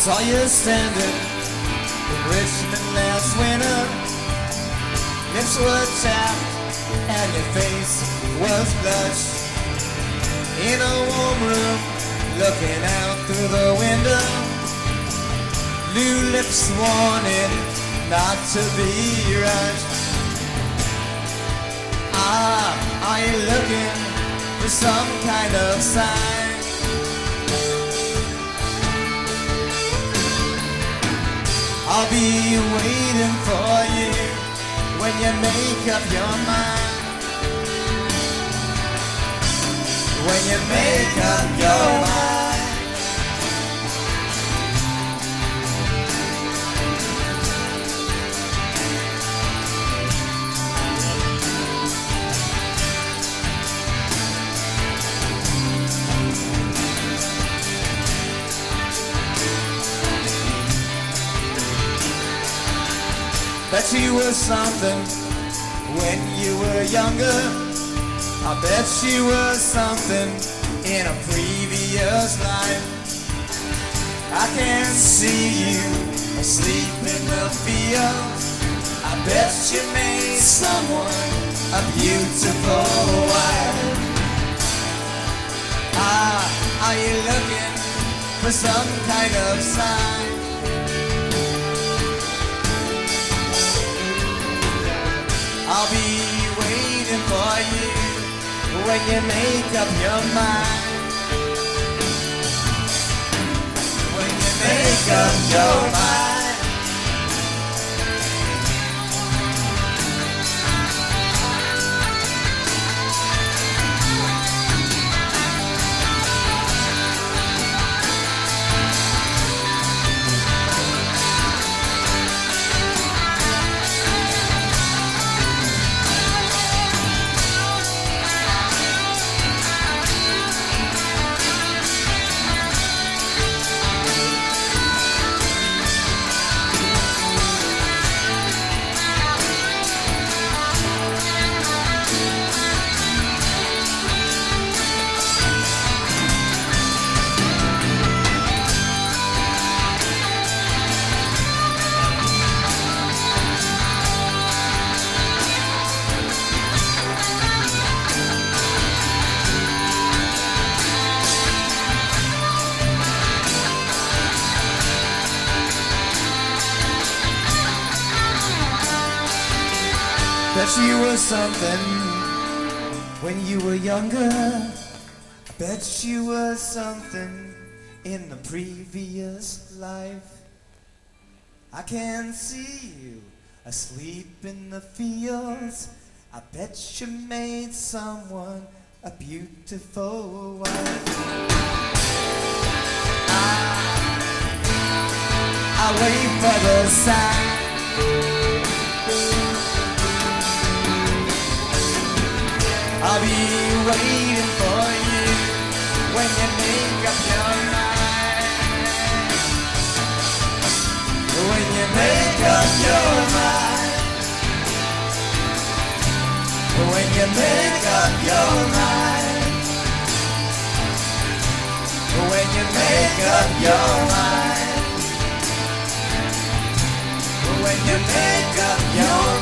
Saw you standing in Richmond last winter. Lips were chapped and your face was blushed. In a warm room, looking out through the window. Blue lips warning not to be rushed. Ah, are you looking for some kind of sign? I'll be waiting for you when you make up your mind. When you make up your mind. Bet you were something when you were younger. I bet you were something in a previous life. I can see you asleep in the field. I bet you made someone a beautiful wife. Ah, are you looking for some kind of sign? I'll be waiting for you when you make up your mind. When you make up your mind. Bet you were something when you were younger. Bet you were something in the previous life. I can see you asleep in the fields. I bet you made someone a beautiful wife. I wait for the sign. I'll be waiting for you when you make up your mind. When you make up your mind. When you make up your mind. When you make up your mind. When you make up your mind.